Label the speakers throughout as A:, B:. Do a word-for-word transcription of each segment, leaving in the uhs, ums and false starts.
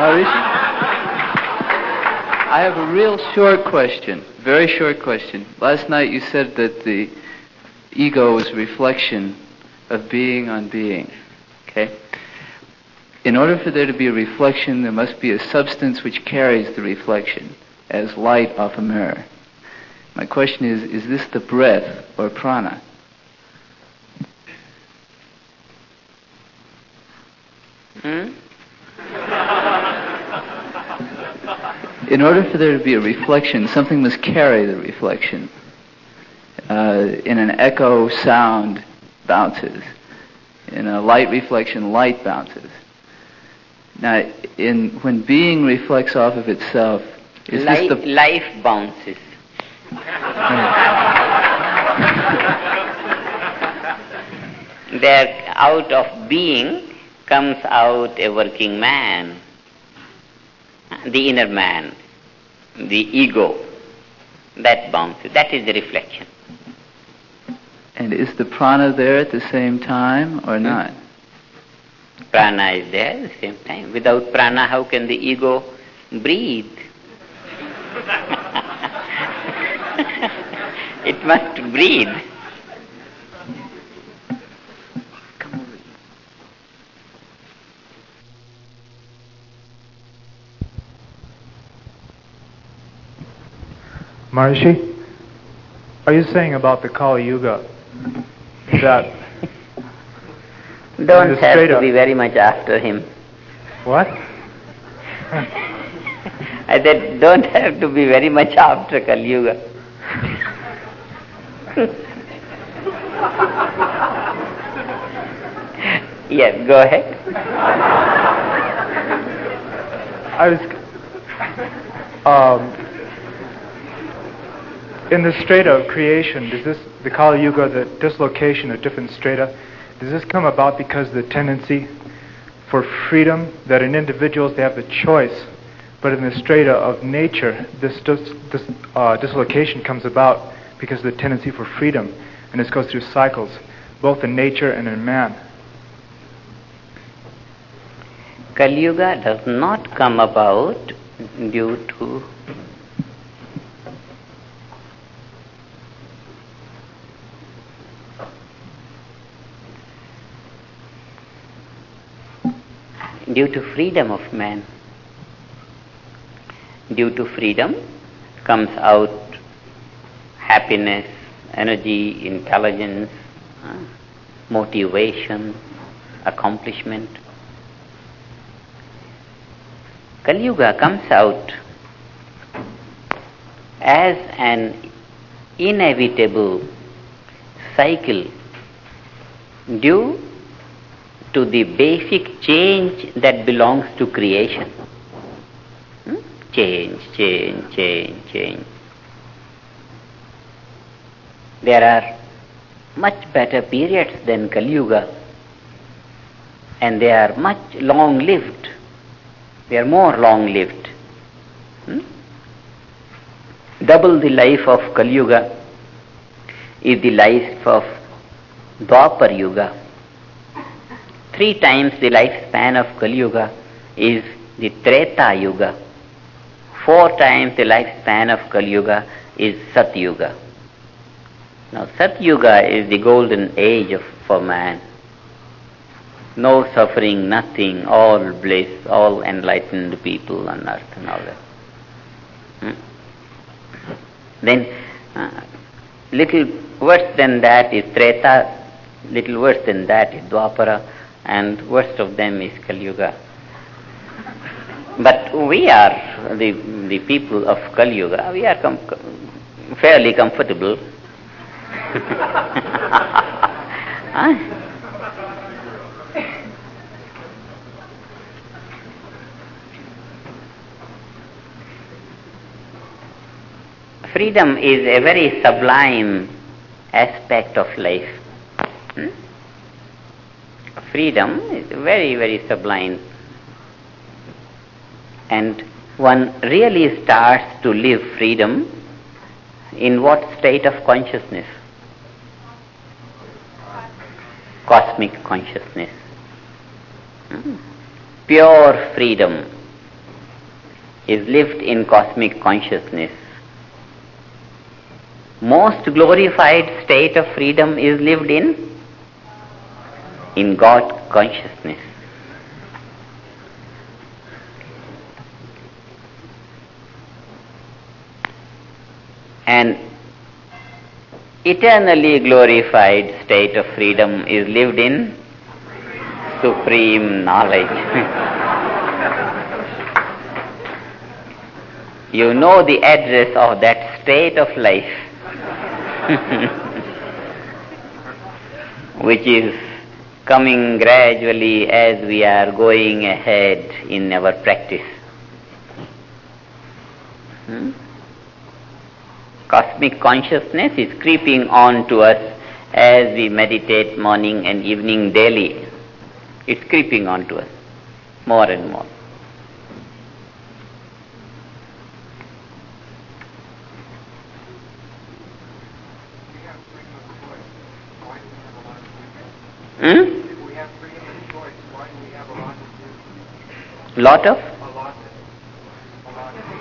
A: Maharishi, I have a real short question, very short question. Last night you said that the ego is a reflection of being on being, okay? In order for there to be a reflection, there must be a substance which carries the reflection, as light off a mirror. My question is, is this the breath or prana?
B: Hmm?
A: In order for there to be a reflection, something must carry the reflection. Uh, in an echo, sound bounces. In a light reflection, light bounces. Now, in when being reflects off of itself, is
B: life,
A: this the...
B: life bounces. There, out of being comes out a working man, the inner man, the ego, that bounces. That is the reflection.
A: And is the prana there at the same time or
B: hmm.
A: not?
B: Prana is there at the same time. Without prana, how can the ego breathe? It must breathe.
C: Maharishi, are you saying about the Kali Yuga that
B: don't have to
C: up,
B: be very much after him?
C: What?
B: I said, don't have to be very much after Kali Yuga. Yes, go ahead.
C: I was um, in the strata of creation. Does this, the Kali Yuga, the dislocation of different strata, does this come about because the tendency for freedom that in individuals they have the choice, but in the strata of nature, this, dis, this uh, dislocation comes about because of the tendency for freedom, and this goes through cycles, both in nature and in man.
B: Kali Yuga does not come about due to due to freedom of man. Due to freedom comes out happiness, energy, intelligence, uh, motivation, accomplishment. Kali Yuga comes out as an inevitable cycle due to the basic change that belongs to creation. Hmm? Change, change, change, change. There are much better periods than Kali Yuga, and they are much long-lived. They are more long-lived. Hmm? Double the life of Kali Yuga is the life of Dwapar Yuga. Three times the lifespan of Kali Yuga is the Treta Yuga. Four times the lifespan of Kali Yuga is Sat Yuga. Now Sat Yuga is the golden age of, for man. No suffering, nothing, all bliss, all enlightened people on earth and all that. Hmm? Then, uh, little worse than that is Treta, little worse than that is Dwapara, and worst of them is Kali Yuga. But we are the the people of Kali Yuga. We are com- fairly comfortable. Huh? Freedom is a very sublime aspect of life. Hmm? Freedom is very, very sublime. And one really starts to live freedom in what state of consciousness? Cosmic consciousness. Hmm? Pure freedom is lived in cosmic consciousness. Most glorified state of freedom is lived in in God consciousness. And eternally glorified state of freedom is lived in supreme knowledge. You know the address of that state of life, which is coming gradually as we are going ahead in our practice. Hmm? Cosmic consciousness is creeping on to us as we meditate morning and evening daily. It's creeping on to us more and more. Hmm?
D: If we have freedom of choice, why do we have a lot of duty?
B: Lot of?
D: A lot of a lot of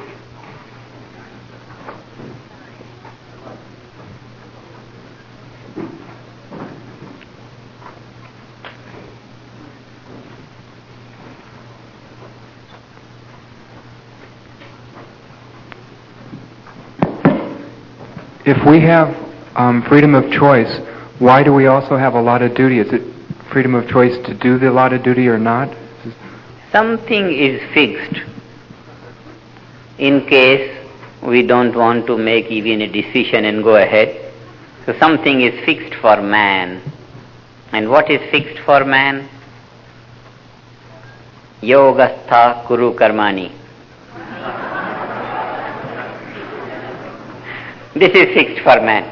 C: If we have um, freedom of choice, why do we also have a lot of duty? Is it freedom of choice to do the lot of duty or not?
B: Something is fixed in case we don't want to make even a decision and go ahead. So something is fixed for man. And what is fixed for man? Yogastha kuru karmani. This is fixed for man.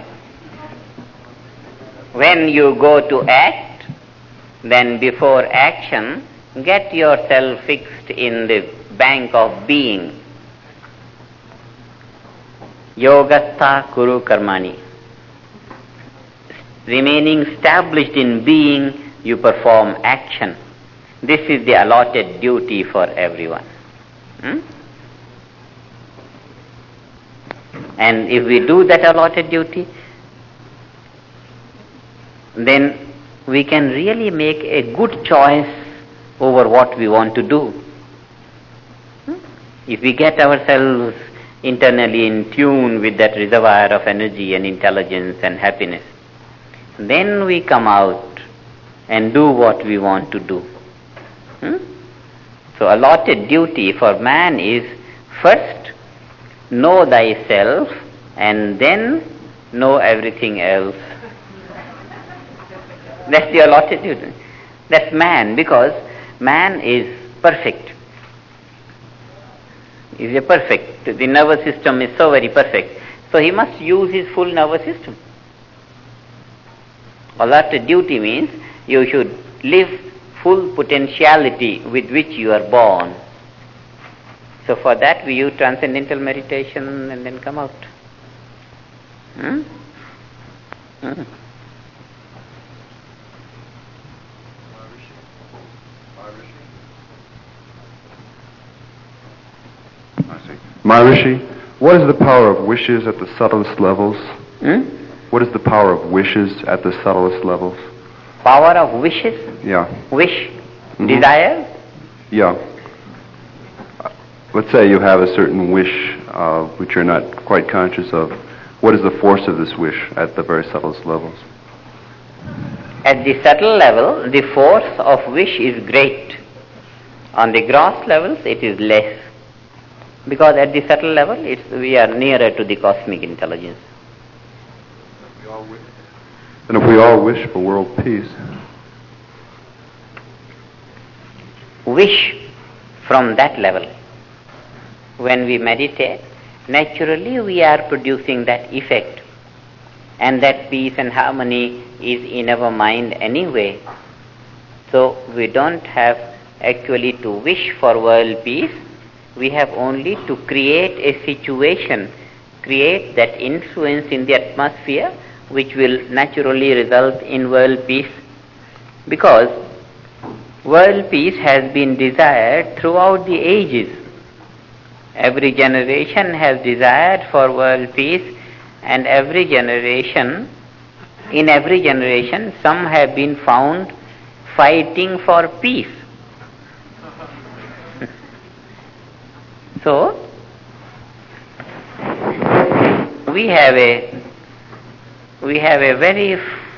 B: When you go to act, then before action, get yourself fixed in the bank of being. Yogastha kuru karmani. Remaining established in being, you perform action. This is the allotted duty for everyone. Hmm? And if we do that allotted duty, then we can really make a good choice over what we want to do. Hmm? If we get ourselves internally in tune with that reservoir of energy and intelligence and happiness, then we come out and do what we want to do. Hmm? So allotted duty for man is first know thyself and then know everything else. That's the allotted duty. That's man, because man is perfect. He's a perfect. The nervous system is so very perfect. So he must use his full nervous system. Allotted duty means you should live full potentiality with which you are born. So for that we use transcendental meditation and then come out. Hmm? Hmm.
E: Maharishi, what is the power of wishes at the subtlest levels?
B: Hmm?
E: What is the power of wishes at the subtlest levels?
B: Power of wishes?
E: Yeah.
B: Wish?
E: Mhm.
B: Desire?
E: Yeah. Uh, Let's say you have a certain wish uh, which you're not quite conscious of. What is the force of this wish at the very subtlest levels?
B: At the subtle level, the force of wish is great. On the gross levels, it is less. Because at the subtle level, it's, we are nearer to the cosmic intelligence.
E: And if we all wish for world peace,
B: wish from that level, when we meditate, naturally we are producing that effect. And that peace and harmony is in our mind anyway. So we don't have actually to wish for world peace. We have only to create a situation, create that influence in the atmosphere which will naturally result in world peace. Because world peace has been desired throughout the ages. Every generation has desired for world peace, and every generation, in every generation, some have been found fighting for peace. So, we have a we have a very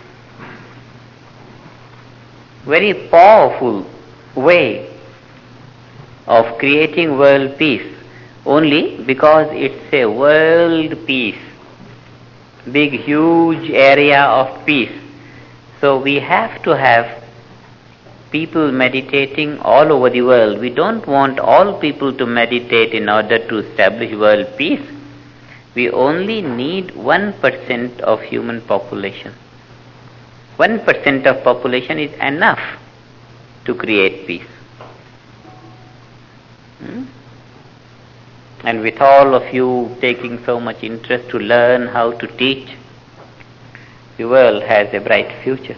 B: very powerful way of creating world peace, only because it's a world peace, big huge area of peace. So we have to have people meditating all over the world. We don't want all people to meditate in order to establish world peace. We only need one percent of human population. one percent of population is enough to create peace. Hmm? And with all of you taking so much interest to learn how to teach, the world has a bright future.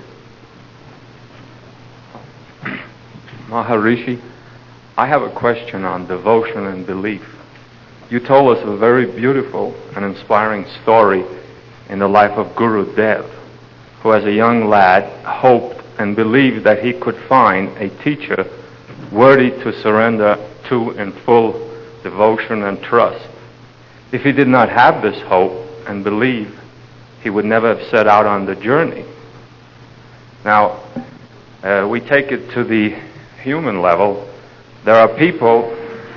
F: Maharishi, I have a question on devotion and belief. You told us a very beautiful and inspiring story in the life of Guru Dev, who as a young lad hoped and believed that he could find a teacher worthy to surrender to in full devotion and trust. If he did not have this hope and belief, he would never have set out on the journey. Now, uh, we take it to the human level. There are people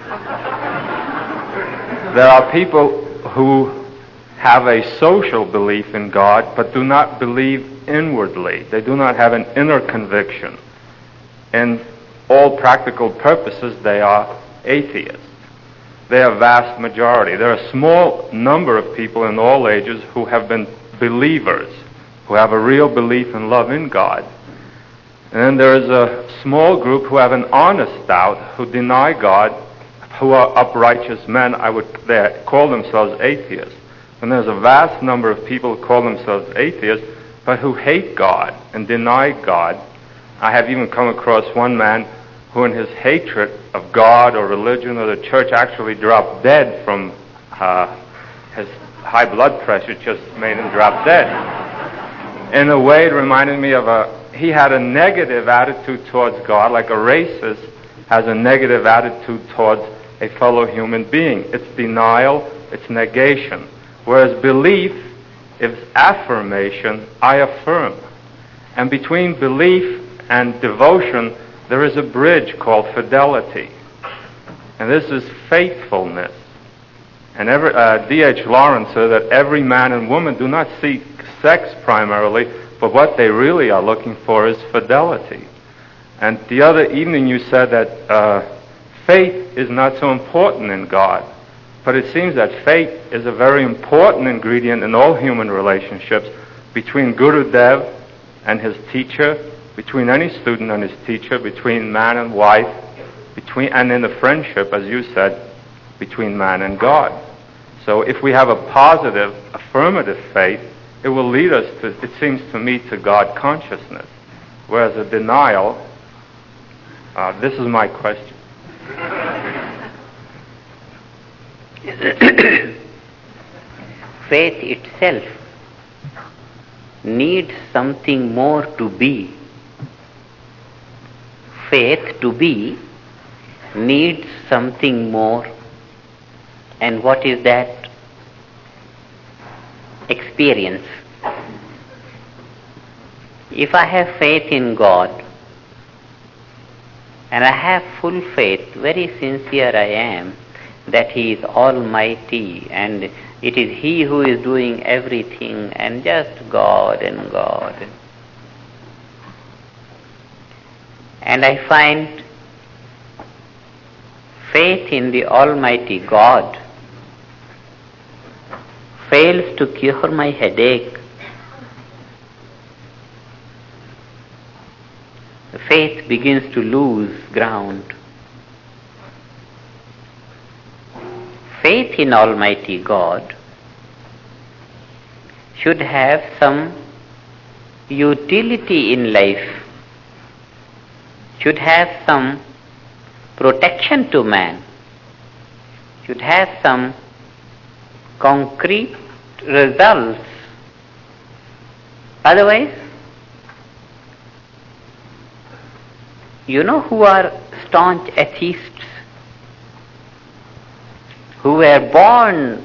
F: there are people who have a social belief in God but do not believe inwardly. They do not have an inner conviction. In all practical purposes, they are atheists. They are a vast majority. There are a small number of people in all ages who have been believers, who have a real belief and love in God. And then there is a small group who have an honest doubt, who deny God, who are uprighteous men. I would they call themselves atheists. And there's a vast number of people who call themselves atheists, but who hate God and deny God. I have even come across one man who in his hatred of God or religion or the church actually dropped dead from uh, his high blood pressure just made him drop dead. In a way, it reminded me of a, he had a negative attitude towards God, like a racist has a negative attitude towards a fellow human being. It's denial, it's negation. Whereas belief is affirmation, I affirm. And between belief and devotion, there is a bridge called fidelity. And this is faithfulness. And every, uh, D H Lawrence said that every man and woman do not seek sex primarily, but what they really are looking for is fidelity. And the other evening you said that uh, faith is not so important in God. But it seems that faith is a very important ingredient in all human relationships, between Guru Dev and his teacher, between any student and his teacher, between man and wife, between and in the friendship, as you said, between man and God. So if we have a positive, affirmative faith, it will lead us to, it seems to me, to God consciousness. Whereas a denial, uh, this is my question.
B: Faith itself needs something more to be. Faith to be needs something more. And what is that? Experience. If I have faith in God, and I have full faith, very sincere I am, that He is almighty and it is He who is doing everything and just God and God. And I find faith in the Almighty God fails to cure my headache. The faith begins to lose ground. Faith in Almighty God should have some utility in life, should have some protection to man, should have some concrete results. Otherwise, you know who are staunch atheists, who were born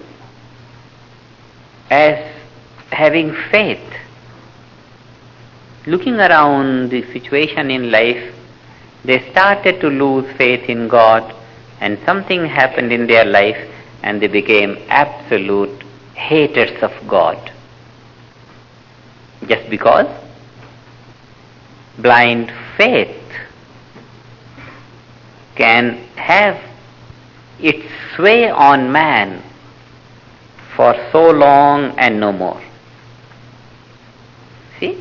B: as having faith. Looking around the situation in life, they started to lose faith in God, and something happened in their life and they became absolute haters of God. Just because blind faith can have its sway on man for so long and no more. See?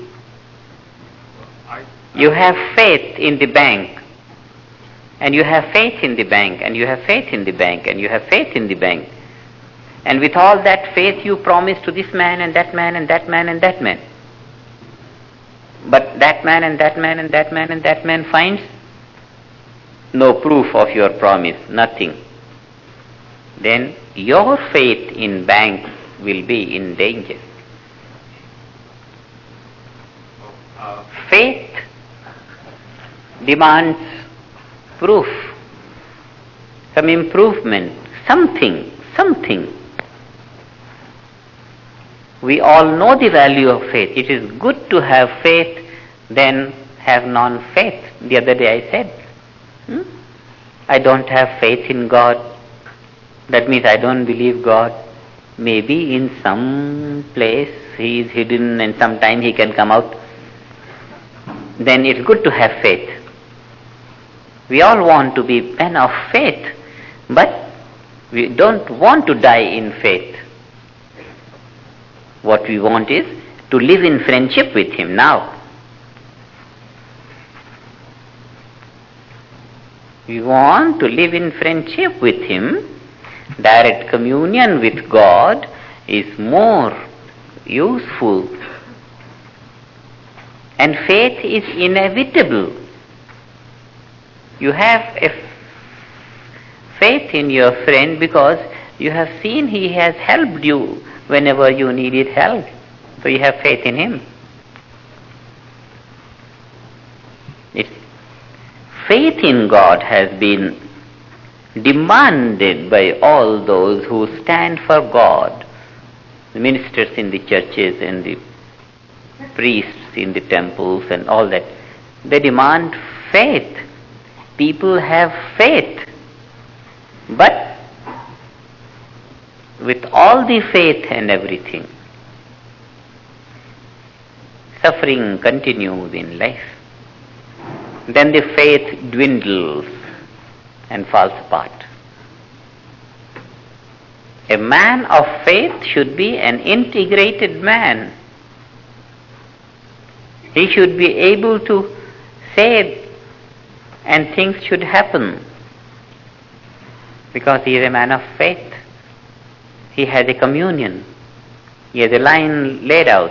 B: You have faith in the bank, and you have faith in the bank, and you have faith in the bank, and you have faith in the bank. And with all that faith you promise to this man and that man and that man and that man. But that man and that man and that man and that man finds no proof of your promise, nothing. Then your faith in bank will be in danger. Faith demands proof, some improvement, something, something. We all know the value of faith. It is good to have faith than have non-faith. The other day I said, hmm? I don't have faith in God. That means I don't believe God. Maybe in some place He is hidden and sometime He can come out. Then it's good to have faith. We all want to be men of faith, but we don't want to die in faith. What we want is to live in friendship with Him now. We want to live in friendship with Him. Direct communion with God is more useful. And faith is inevitable. You have a faith in your friend because you have seen he has helped you whenever you needed help. So you have faith in him. It's faith in God has been demanded by all those who stand for God, the ministers in the churches and the priests in the temples and all that. They demand faith. People have faith. But with all the faith and everything, suffering continues in life. Then the faith dwindles and falls apart. A man of faith should be an integrated man. He should be able to say and things should happen because he is a man of faith. He has a communion. He has a line laid out.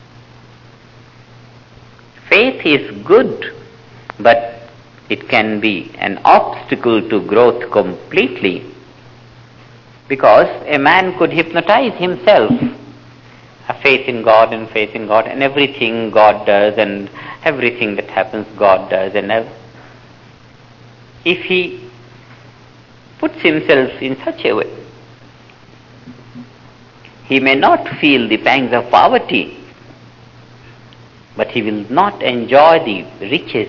B: Faith is good, but it can be an obstacle to growth completely, because a man could hypnotize himself. A faith in God and faith in God and everything God does and everything that happens God does, and ev- if he puts himself in such a way, he may not feel the pangs of poverty, but he will not enjoy the riches.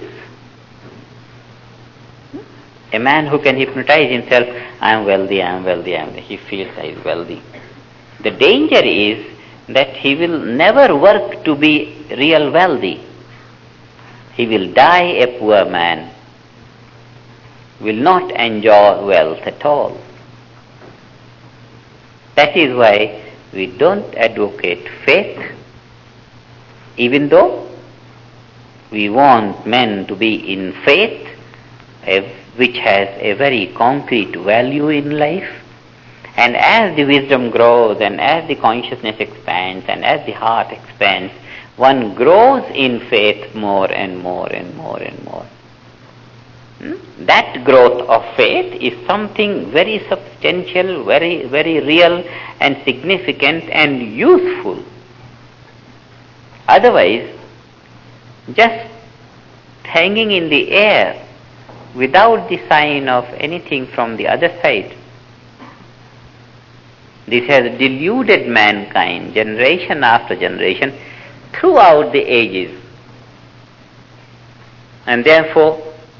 B: A man who can hypnotize himself, I am wealthy, I am wealthy, I am, he feels I is wealthy. The danger is that he will never work to be real wealthy. He will die a poor man, will not enjoy wealth at all. That is why we don't advocate faith, even though we want men to be in faith, which has a very concrete value in life. And as the wisdom grows and as the consciousness expands and as the heart expands, one grows in faith more and more and more and more. Hmm? That growth of faith is something very substantial, very, very real and significant and useful. Otherwise, just hanging in the air without the sign of anything from the other side, this has deluded mankind generation after generation throughout the ages. And therefore,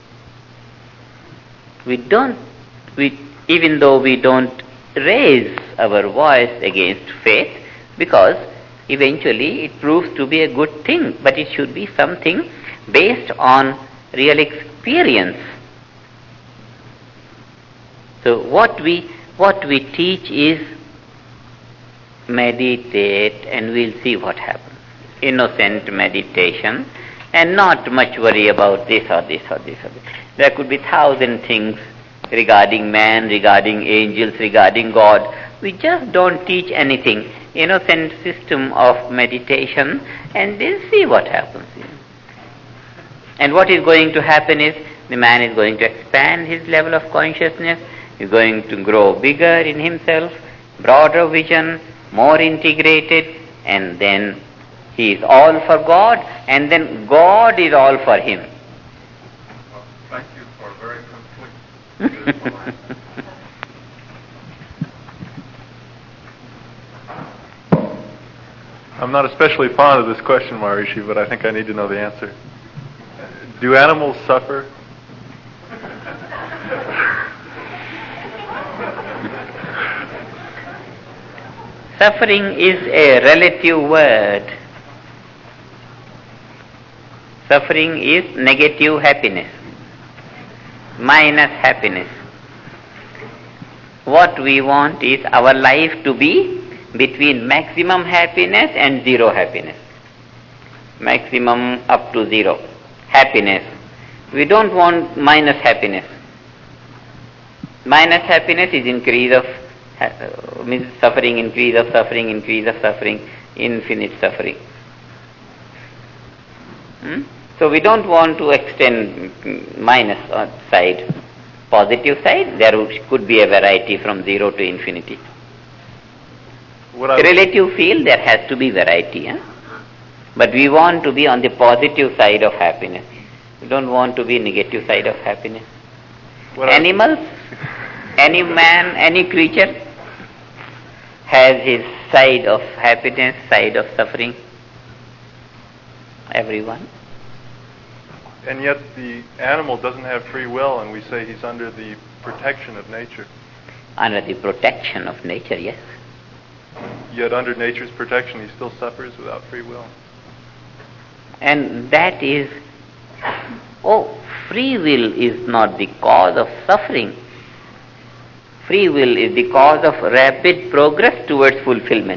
B: we don't, we, even though we don't raise our voice against faith, because eventually it proves to be a good thing, but it should be something based on real experience. So what we what we teach is meditate and we'll see what happens. Innocent meditation and not much worry about this or this or this or this. There could be thousand things regarding man, regarding angels, regarding God. We just don't teach anything. Innocent system of meditation and we'll see what happens. And what is going to happen is the man is going to expand his level of consciousness, is going to grow bigger in himself, broader vision, more integrated, and then he is all for God, and then God is all for him.
F: Well, thank you for a very complete.
G: I'm not especially fond of this question, Maharishi, but I think I need to know the answer. Do animals suffer?
B: Suffering is a relative word. Suffering is negative happiness, minus happiness. What we want is our life to be between maximum happiness and zero happiness. Maximum up to zero. Happiness. We don't want minus happiness. Minus happiness is increase of uh, means suffering, increase of suffering, increase of suffering, infinite suffering. Hmm? So we don't want to extend minus side. Positive side, there could be a variety from zero to infinity. Relative field, there has to be variety. Huh? But we want to be on the positive side of happiness. We don't want to be negative side of happiness. What Animals, any man, any creature has his side of happiness, side of suffering. Everyone.
G: And yet the animal doesn't have free will, and we say he's under the protection of nature.
B: Under the protection of nature, yes.
G: Yet under nature's protection, he still suffers without free will.
B: And that is, oh, free will is not the cause of suffering. Free will is the cause of rapid progress towards fulfillment.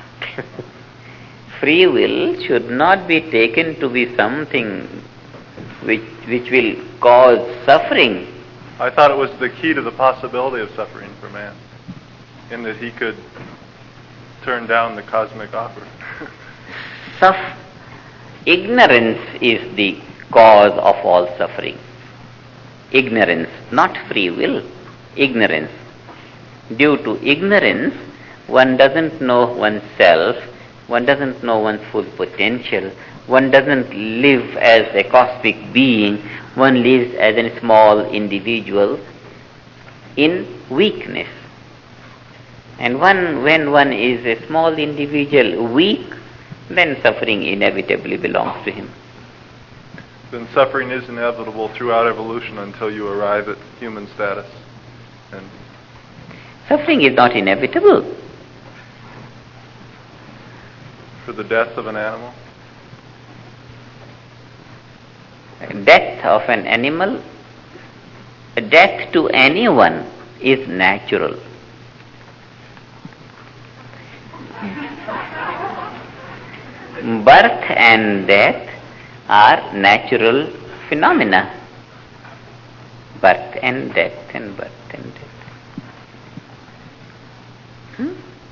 B: Free will should not be taken to be something which which will cause suffering.
G: I thought it was the key to the possibility of suffering for man, in that he could turn down the cosmic offer.
B: Suff- ignorance is the cause of all suffering. Ignorance, not free will. Ignorance. Due to ignorance, one doesn't know oneself, one doesn't know one's full potential, one doesn't live as a cosmic being, one lives as a small individual in weakness. And one, when one is a small individual weak, then suffering inevitably belongs to him.
G: Then suffering is inevitable throughout evolution until you arrive at human status. And
B: suffering is not inevitable.
G: For the death of an animal?
B: Death of an animal, death to anyone is natural. Birth and death are natural phenomena. Birth and death and birth and death. Hmm?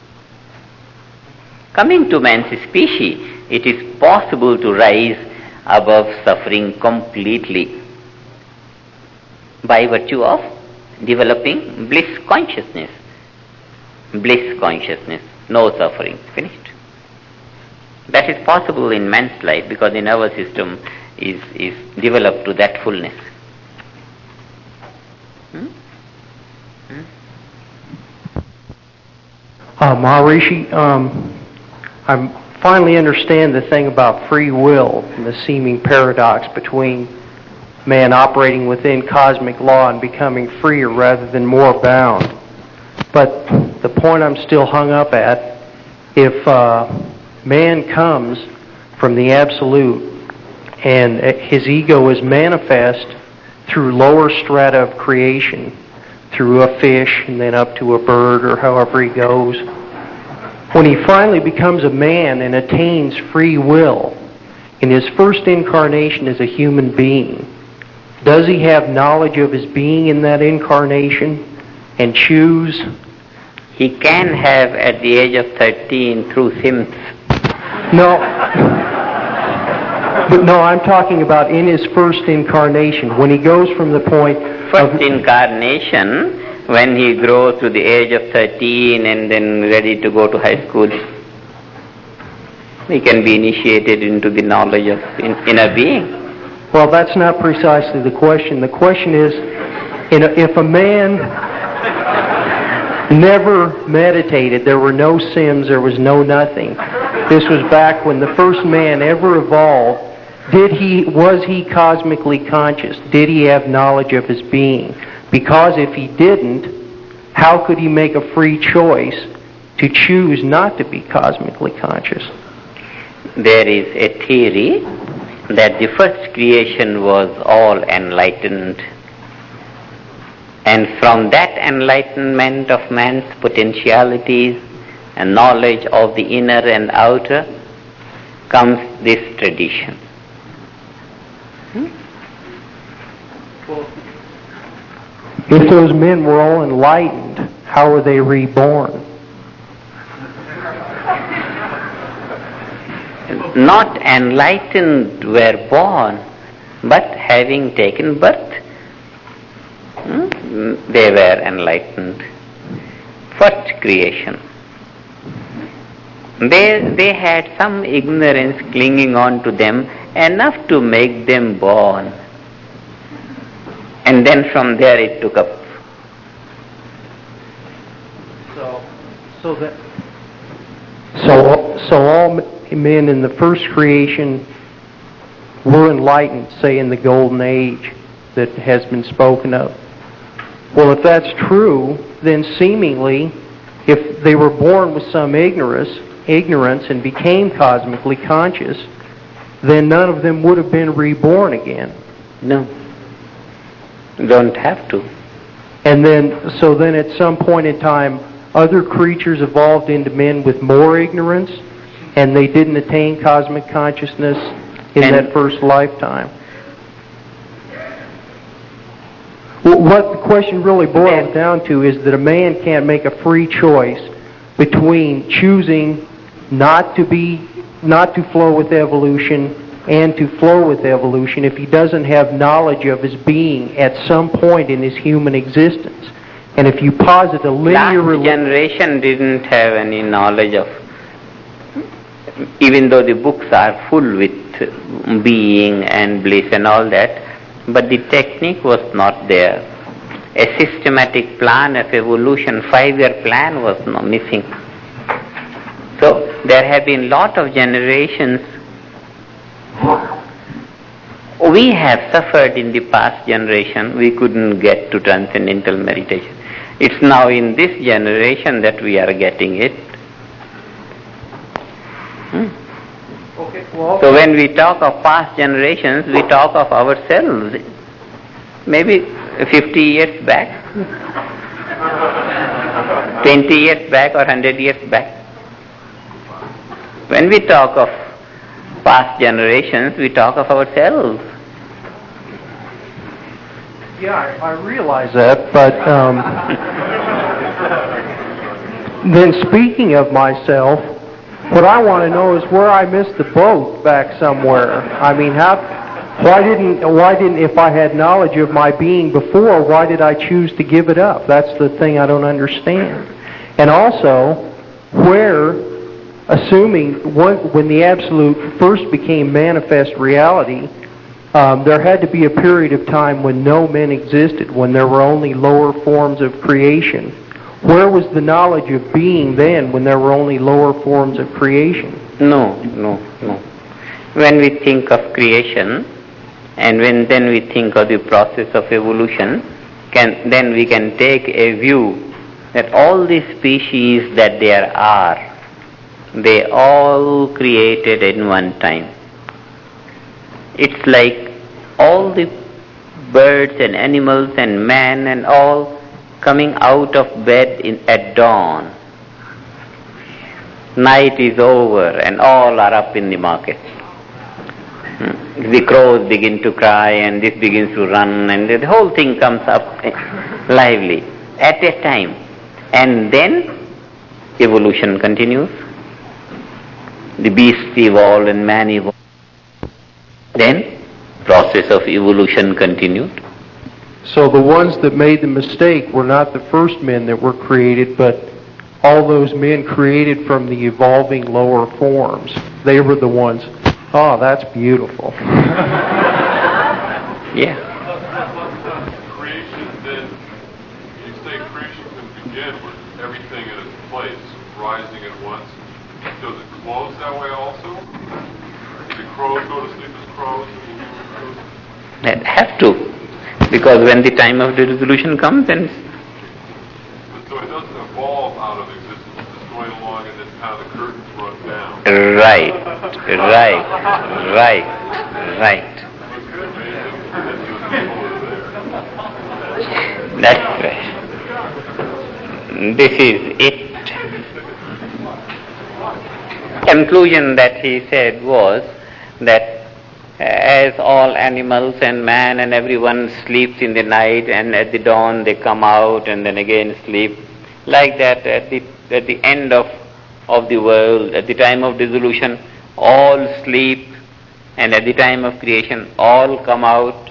B: Coming to man's species, it is possible to rise above suffering completely. by virtue of developing bliss consciousness. Bliss consciousness, no suffering, finished. That is possible in man's life because the nervous system is, is developed to that fullness. Hmm? Hmm?
H: Uh, Maharishi, um, I finally understand the thing about free will and the seeming paradox between man operating within cosmic law and becoming freer rather than more bound. But the point I'm still hung up at, if uh, man comes from the Absolute and his ego is manifest through lower strata of creation, through a fish and then up to a bird or however he goes, when he finally becomes a man and attains free will in his first incarnation as a human being, does he have knowledge of his being in that incarnation and choose?
B: He can have at the age of thirteen through Sims.
H: No. But no, I'm talking about in his first incarnation, when he goes from the point
B: First
H: of
B: incarnation, when he grows to the age of thirteen and then ready to go to high school, he can be initiated into the knowledge of inner being.
H: Well, that's not precisely the question. The question is, in a, if a man never meditated, there were no Sims, there was no nothing. This was back when the first man ever evolved. Did he, was he cosmically conscious? Did he have knowledge of his being? Because if he didn't, how could he make a free choice to choose not to be cosmically conscious?
B: There is a theory that the first creation was all enlightened. And from that enlightenment of man's potentialities and knowledge of the inner and outer comes this tradition. Hmm?
H: If those men were all enlightened, how were they reborn?
B: Not enlightened were born, but having taken birth, hmm, they were enlightened. First creation. They, they had some ignorance clinging on to them, enough to make them born. And then from there it took up.
H: So, so that, so, so all men in the first creation were enlightened, say in the golden age that has been spoken of. Well, if that's true, then seemingly, if they were born with some ignorance, ignorance and became cosmically conscious, then none of them would have been reborn again.
B: No. Don't have to.
H: And then, so then at some point in time, other creatures evolved into men with more ignorance, and they didn't attain cosmic consciousness in
B: and
H: that first lifetime. Well, what the question really boils down to is that a man can't make a free choice between choosing not to be, not to flow with evolution and to flow with evolution if he doesn't have knowledge of his being at some point in his human existence. And if you posit a linear...
B: Last generation didn't have any knowledge of, even though the books are full with being and bliss and all that, but the technique was not there. A systematic plan of evolution, five-year plan was no, missing. So there have been lot of generations. We have suffered in the past generation. We couldn't get to transcendental meditation. It's now in this generation that we are getting it. Hmm.
H: Okay, well,
B: so when we talk of past generations, we talk of ourselves. Maybe fifty years back, twenty years back or one hundred years back. When we talk of past generations, we talk of ourselves.
H: Yeah, I, I realize that, but um, then speaking of myself, what I want to know is where I missed the boat back somewhere. I mean, how Why didn't, why didn't, if I had knowledge of my being before, why did I choose to give it up? That's the thing I don't understand. And also, where, assuming when, when the absolute first became manifest reality, um, there had to be a period of time when no men existed, when there were only lower forms of creation. Where was the knowledge of being then when there were only lower forms of creation?
B: No, no, no. When we think of creation, and when then we think of the process of evolution, can, then we can take a view that all the species that there are, they all created in one time. It's like all the birds and animals and man and all coming out of bed in, at dawn. Night is over and all are up in the market. The crows begin to cry and this begins to run and the whole thing comes up lively at a time. And then evolution continues. The beasts evolve and man evolves. Then process of evolution continued.
H: So the ones that made the mistake were not the first men that were created, but all those men created from the evolving lower forms. They were the ones. Oh, that's beautiful.
B: Yeah.
I: Creation then, you say creation can begin with everything in its place, rising at once. Does it close that way also? Do the crows go to sleep as crows?
B: That have to. Because when the time of the dissolution comes, then...
I: But so it doesn't evolve out of existence, it's just going along and then kind of the curtains run down.
B: Right, right, right, right. That's right. This is it. Conclusion that he said was that as all animals and man and everyone sleeps in the night and at the dawn they come out and then again sleep, like that at the, at the end of, of the world, at the time of dissolution, all sleep, and at the time of creation all come out